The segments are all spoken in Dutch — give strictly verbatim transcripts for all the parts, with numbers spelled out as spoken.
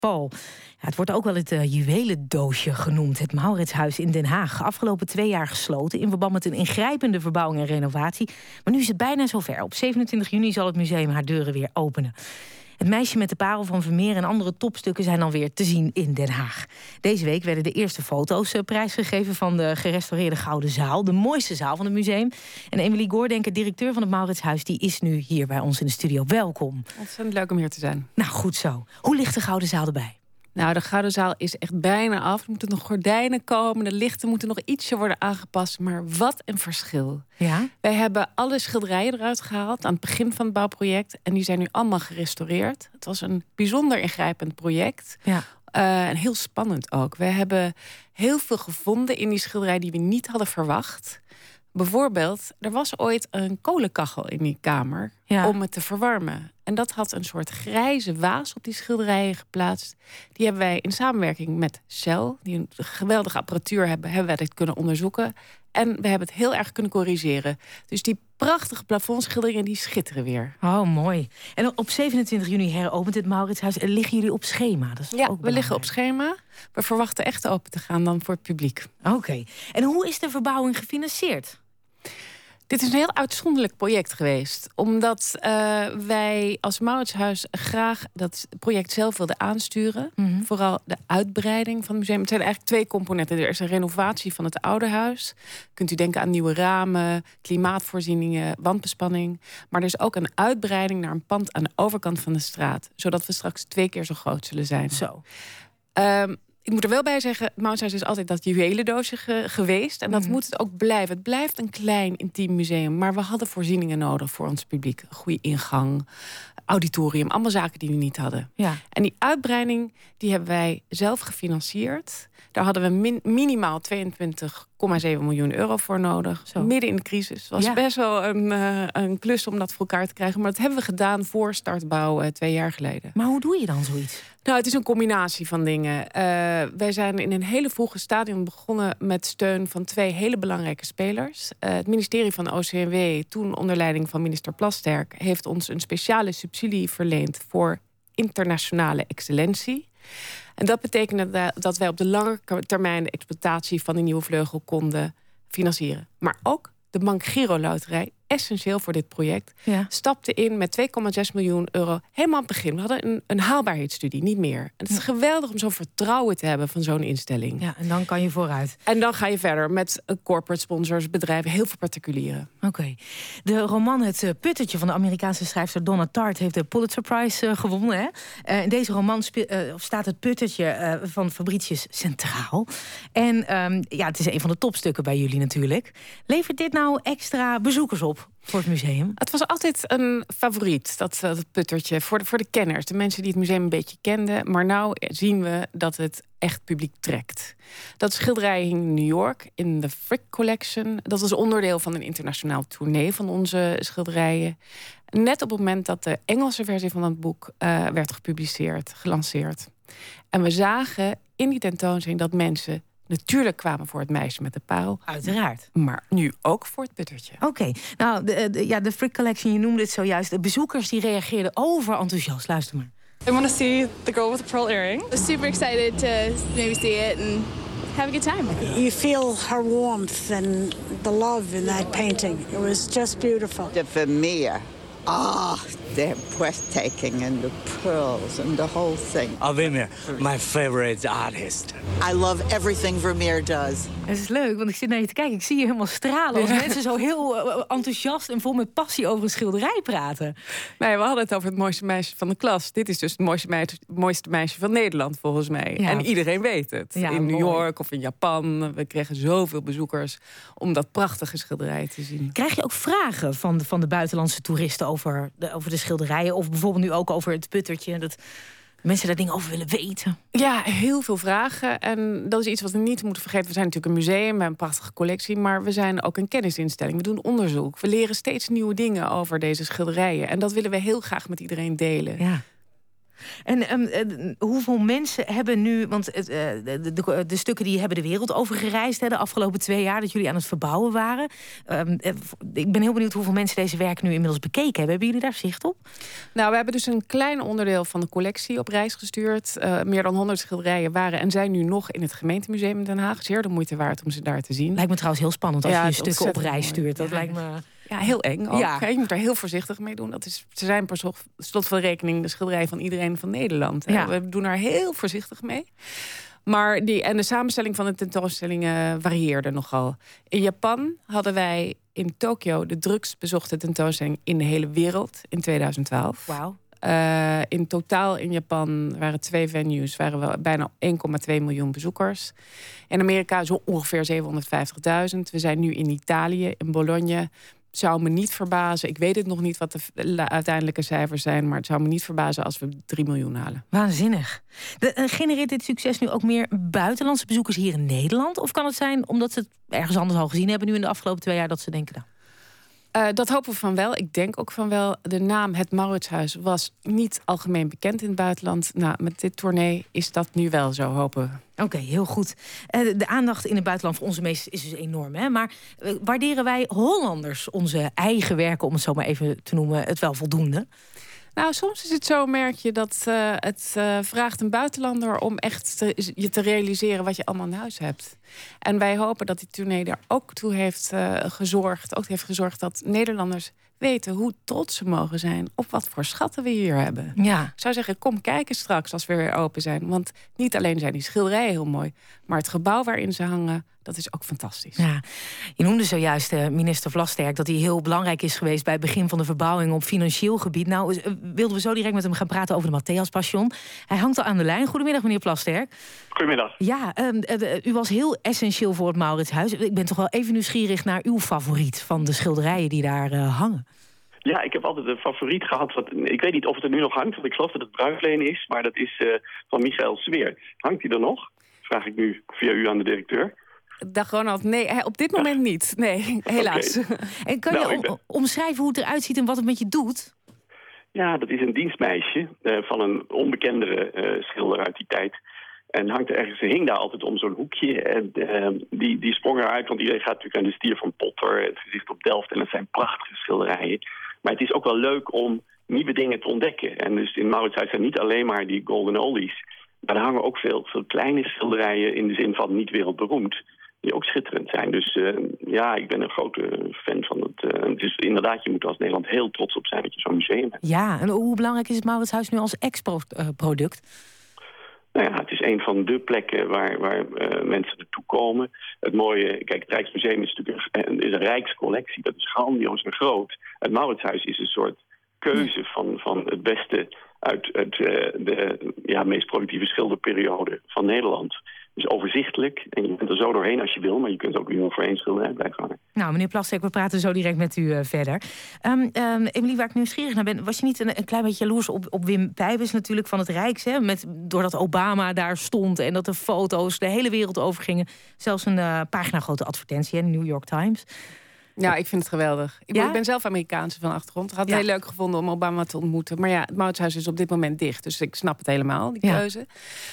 Paul. Ja, het wordt ook wel het uh, juwelendoosje genoemd. Het Mauritshuis in Den Haag. Afgelopen twee jaar gesloten in verband met een ingrijpende verbouwing en renovatie. Maar nu is het bijna zover. Op zevenentwintig juni zal het museum haar deuren weer openen. Het meisje met de parel van Vermeer en andere topstukken zijn alweer te zien in Den Haag. Deze week werden de eerste foto's uh, prijsgegeven van de gerestaureerde Gouden Zaal. De mooiste zaal van het museum. En Emily Goordenker, directeur van het Mauritshuis, die is nu hier bij ons in de studio. Welkom. Ontzettend leuk om hier te zijn. Nou, goed zo. Hoe ligt de Gouden Zaal erbij? Nou, de Gouden Zaal is echt bijna af. Er moeten nog gordijnen komen, de lichten moeten nog ietsje worden aangepast. Maar wat een verschil. Ja? Wij hebben alle schilderijen eruit gehaald aan het begin van het bouwproject. En die zijn nu allemaal gerestaureerd. Het was een bijzonder ingrijpend project. Ja. Uh, en heel spannend ook. We hebben heel veel gevonden in die schilderij die we niet hadden verwacht. Bijvoorbeeld, er was ooit een kolenkachel in die kamer, ja, om het te verwarmen. En dat had een soort grijze waas op die schilderijen geplaatst. Die hebben wij in samenwerking met Cel, die een geweldige apparatuur hebben, hebben wij dit kunnen onderzoeken. En we hebben het heel erg kunnen corrigeren. Dus die prachtige plafondschilderingen, die schitteren weer. Oh, mooi. En op zevenentwintig juni heropent het Mauritshuis. En liggen jullie op schema? Dat is ja, ook we liggen op schema. We verwachten echt open te gaan dan voor het publiek. Oké. Okay. En hoe is de verbouwing gefinancierd? Dit is een heel uitzonderlijk project geweest. Omdat uh, wij als Mauritshuis graag dat project zelf wilden aansturen. Mm-hmm. Vooral de uitbreiding van het museum. Het zijn eigenlijk twee componenten. Er is een renovatie van het oude huis. Kunt u denken aan nieuwe ramen, klimaatvoorzieningen, wandbespanning. Maar er is ook een uitbreiding naar een pand aan de overkant van de straat. Zodat we straks twee keer zo groot zullen zijn. Zo. Um, Ik moet er wel bij zeggen, het Mauritshuis is altijd dat juwelendoosje ge- geweest. En dat mm. moet het ook blijven. Het blijft een klein, intiem museum. Maar we hadden voorzieningen nodig voor ons publiek. Een goede ingang, auditorium, allemaal zaken die we niet hadden. Ja. En die uitbreiding, die hebben wij zelf gefinancierd. Daar hadden we min- minimaal tweeëntwintig komma zeven miljoen euro voor nodig. Zo. Midden in de crisis. Het was ja. best wel een, uh, een klus om dat voor elkaar te krijgen. Maar dat hebben we gedaan voor startbouw uh, twee jaar geleden. Maar hoe doe je dan zoiets? Nou, het is een combinatie van dingen. Uh, wij zijn in een hele vroege stadium begonnen met steun van twee hele belangrijke spelers. Uh, het ministerie van O C M W, toen onder leiding van minister Plasterk, heeft ons een speciale subsidie verleend voor internationale excellentie. En dat betekende dat wij op de lange termijn de exploitatie van die nieuwe vleugel konden financieren. Maar ook de Bank Giro Loterij, essentieel voor dit project, ja. stapte in met twee komma zes miljoen euro helemaal aan het begin. We hadden een, een haalbaarheidsstudie, niet meer. En het is ja. geweldig om zo'n vertrouwen te hebben van zo'n instelling. Ja, en dan kan je vooruit. En dan ga je verder met corporate sponsors, bedrijven, heel veel particulieren. Oké. Okay. De roman Het Puttertje van de Amerikaanse schrijfster Donna Tartt heeft de Pulitzer Prize uh, gewonnen. Hè? Uh, in deze roman spe- uh, staat het puttertje uh, van Fabricius centraal. En um, ja, het is een van de topstukken bij jullie natuurlijk. Levert dit nou extra bezoekers op voor het museum? Het was altijd een favoriet, dat, dat puttertje, voor de, voor de kenners. De mensen die het museum een beetje kenden. Maar nou zien we dat het echt publiek trekt. Dat schilderij hing in New York in de Frick Collection. Dat was onderdeel van een internationaal tournee van onze schilderijen. Net op het moment dat de Engelse versie van het boek uh, werd gepubliceerd, gelanceerd. En we zagen in die tentoonstelling dat mensen natuurlijk kwamen voor het meisje met de parel. Uiteraard. Maar nu ook voor het puttertje. Oké. Okay. Nou, de, de, ja, de Frick Collection, je noemde het zojuist. De bezoekers die reageerden overenthousiast. Luister maar. I want to see the girl with the pearl earring. I was super excited to maybe see it and have a good time. You feel her warmth and the love in that painting. It was just beautiful. The Vermeer. Ah, oh, they're breathtaking, and the pearls and the whole thing. Oh, Vermeer, my favorite artist. I love everything Vermeer does. Het is leuk, want ik zit naar je te kijken. Ik zie je helemaal stralen als ja. mensen zo heel uh, enthousiast en vol met passie over een schilderij praten. Nee, we hadden het over het mooiste meisje van de klas. Dit is dus het mooiste meisje, mooiste meisje van Nederland, volgens mij. Ja. En iedereen weet het. Ja, in New mooi. York of in Japan. We kregen zoveel bezoekers om dat prachtige schilderij te zien. Krijg je ook vragen van de, van de buitenlandse toeristen over de, over de schilderijen? Of bijvoorbeeld nu ook over het puttertje? Dat mensen daar dingen over willen weten? Ja, heel veel vragen. En dat is iets wat we niet moeten vergeten. We zijn natuurlijk een museum met een prachtige collectie, maar we zijn ook een kennisinstelling. We doen onderzoek. We leren steeds nieuwe dingen over deze schilderijen. En dat willen we heel graag met iedereen delen. Ja. En um, uh, hoeveel mensen hebben nu... Want uh, de, de, de stukken die hebben de wereld over gereisd... Hè, de afgelopen twee jaar dat jullie aan het verbouwen waren. Um, uh, ik ben heel benieuwd hoeveel mensen deze werk nu inmiddels bekeken hebben. Hebben jullie daar zicht op? Nou, we hebben dus een klein onderdeel van de collectie op reis gestuurd. Uh, meer dan honderd schilderijen waren en zijn nu nog in het gemeentemuseum in Den Haag. Zeer de moeite waard om ze daar te zien. Lijkt me trouwens heel spannend als ja, je je stukken op reis stuurt. Dat ja. lijkt me... Ja, heel eng ook. Ja. Je moet er heel voorzichtig mee doen. Dat is, ze zijn per slot van rekening de schilderij van iedereen van Nederland. Ja. We doen er heel voorzichtig mee. Maar die, en de samenstelling van de tentoonstellingen varieerde nogal. In Japan hadden wij in Tokio de drukst bezochte tentoonstelling in de hele wereld in tweeduizend twaalf. Wauw. Uh, in totaal in Japan waren twee venues, waren we bijna één komma twee miljoen bezoekers. In Amerika zo ongeveer zevenhonderdvijftigduizend. We zijn nu in Italië, in Bologna. Zou me niet verbazen. Ik weet het nog niet wat de uiteindelijke cijfers zijn, maar het zou me niet verbazen als we drie miljoen halen. Waanzinnig. De, uh, genereert dit succes nu ook meer buitenlandse bezoekers hier in Nederland? Of kan het zijn omdat ze het ergens anders al gezien hebben nu in de afgelopen twee jaar dat ze denken, nou... Uh, dat hopen we van wel. Ik denk ook van wel. De naam Het Mauritshuis was niet algemeen bekend in het buitenland. Nou, met dit tournee is dat nu wel zo, hopen we. Oké, okay, heel goed. Uh, de aandacht in het buitenland voor onze meesters is dus enorm. Hè? Maar uh, waarderen wij Hollanders onze eigen werken, om het zo maar even te noemen, het wel voldoende? Nou, soms is het zo, merk je, dat uh, het uh, vraagt een buitenlander om echt te, je te realiseren wat je allemaal in huis hebt. En wij hopen dat die tournee er ook toe heeft uh, gezorgd, ook heeft gezorgd dat Nederlanders weten hoe trots ze mogen zijn op wat voor schatten we hier hebben. Ja. Ik zou zeggen, kom kijken straks als we weer open zijn. Want niet alleen zijn die schilderijen heel mooi, maar het gebouw waarin ze hangen, dat is ook fantastisch. Ja. Je noemde zojuist uh, minister Vlasterk dat hij heel belangrijk is geweest bij het begin van de verbouwing op financieel gebied. Nou, uh, wilden we zo direct met hem gaan praten over de Matthäus Passion. Hij hangt al aan de lijn. Goedemiddag, meneer Plasterk. Goedemiddag. Ja, uh, uh, u was heel essentieel voor het Mauritshuis. Ik ben toch wel even nieuwsgierig naar uw favoriet van de schilderijen die daar uh, hangen. Ja, ik heb altijd een favoriet gehad. Wat, ik weet niet of het er nu nog hangt, want ik geloof dat het bruikleen is. Maar dat is uh, van Michael Zweert. Hangt hij er nog? Vraag ik nu via u aan de directeur. Dag Ronald, nee, op dit moment niet. Nee, helaas. Okay. En kan nou, je om, ben... omschrijven hoe het eruit ziet en wat het met je doet? Ja, dat is een dienstmeisje uh, van een onbekendere uh, schilder uit die tijd. En hangt er ergens, ze hing daar altijd om zo'n hoekje. En uh, die, die sprong eruit, want iedereen gaat natuurlijk aan de stier van Potter, het gezicht op Delft. En dat zijn prachtige schilderijen. Maar het is ook wel leuk om nieuwe dingen te ontdekken. En dus in Mauritshuis zijn niet alleen maar die golden oldies. Maar er hangen ook veel, veel kleine schilderijen in de zin van niet wereldberoemd. Die ook schitterend zijn. Dus uh, ja, ik ben een grote fan van het. Uh, het is inderdaad, je moet als Nederland heel trots op zijn dat je zo'n museum hebt. Ja, en hoe belangrijk is het Mauritshuis nu als expo-product? Nou ja, het is een van de plekken waar, waar uh, mensen naartoe komen. Het mooie, kijk, het Rijksmuseum is natuurlijk een, is een rijkscollectie. Dat is grandioos en groot. Het Mauritshuis is een soort keuze van, van het beste uit, uit uh, de ja, meest productieve schilderperiode van Nederland. Dus overzichtelijk. En je kunt er zo doorheen als je wil, maar je kunt ook weer voor één schilderij blijven hangen. Nou, meneer Plasterk, we praten zo direct met u uh, verder. Um, um, Emilie, waar ik nieuwsgierig naar ben, was je niet een, een klein beetje jaloers op, op Wim Pijbus natuurlijk van het Rijks, hè? Met, doordat Obama daar stond en dat de foto's de hele wereld overgingen. Zelfs een uh, pagina grote advertentie in de New York Times. Ja, ik vind het geweldig. Ik, ja? ik ben zelf Amerikaanse van achtergrond. Ik had het ja. heel leuk gevonden om Obama te ontmoeten. Maar ja, het Mauritshuis is op dit moment dicht. Dus ik snap het helemaal, die ja. keuze.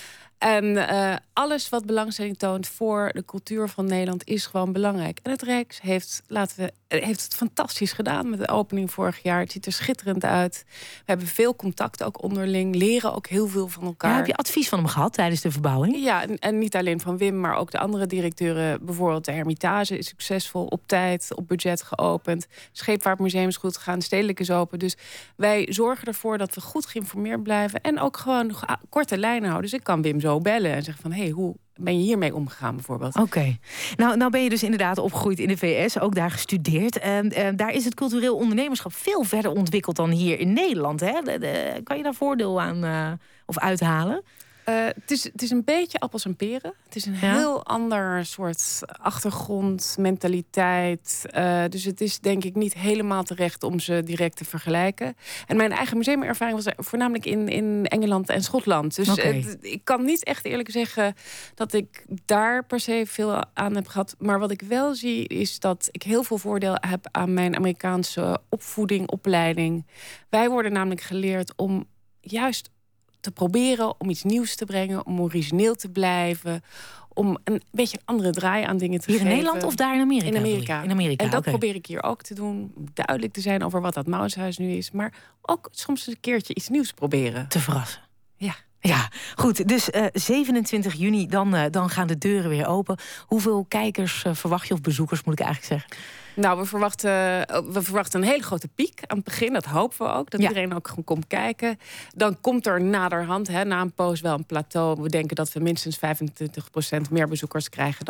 En uh, alles wat belangstelling toont voor de cultuur van Nederland is gewoon belangrijk. En het Rijks heeft, laten we, heeft het fantastisch gedaan met de opening vorig jaar. Het ziet er schitterend uit. We hebben veel contact ook onderling. Leren ook heel veel van elkaar. Ja, heb je advies van hem gehad tijdens de verbouwing? Ja, en, en niet alleen van Wim, maar ook de andere directeuren. Bijvoorbeeld de Hermitage is succesvol, op tijd, op budget geopend. Scheepvaartmuseum is goed gegaan, Stedelijk is open. Dus wij zorgen ervoor dat we goed geïnformeerd blijven. En ook gewoon korte lijnen houden. Dus ik kan Wim zo bellen en zeggen van, hé, hey, hoe ben je hiermee omgegaan bijvoorbeeld? Oké. Okay. Nou, nou ben je dus inderdaad opgegroeid in de V S, ook daar gestudeerd. Uh, uh, daar is het cultureel ondernemerschap veel verder ontwikkeld dan hier in Nederland. Hè? De, de, kan je daar voordeel aan uh, of uithalen? Uh, het, is, het is een beetje appels en peren. Het is een ja? heel ander soort achtergrond, mentaliteit. Uh, dus het is denk ik niet helemaal terecht om ze direct te vergelijken. En mijn eigen museumervaring was voornamelijk in, in Engeland en Schotland. Dus okay. het, ik kan niet echt eerlijk zeggen dat ik daar per se veel aan heb gehad. Maar wat ik wel zie is dat ik heel veel voordeel heb aan mijn Amerikaanse opvoeding, opleiding. Wij worden namelijk geleerd om juist te proberen om iets nieuws te brengen, om origineel te blijven, om een beetje een andere draai aan dingen te hier geven. Hier in Nederland of daar in Amerika? In Amerika. In Amerika en dat okay. probeer ik hier ook te doen. Duidelijk te zijn over wat dat Mauritshuis nu is. Maar ook soms een keertje iets nieuws proberen. Te verrassen. Ja. Ja, goed. Dus uh, zevenentwintig juni, dan, uh, dan gaan de deuren weer open. Hoeveel kijkers uh, verwacht je, of bezoekers moet ik eigenlijk zeggen? Nou, we verwachten, we verwachten een hele grote piek aan het begin. Dat hopen we ook, dat ja. iedereen ook gewoon komt kijken. Dan komt er naderhand, hè, na een poos wel een plateau. We denken dat we minstens vijfentwintig procent meer bezoekers krijgen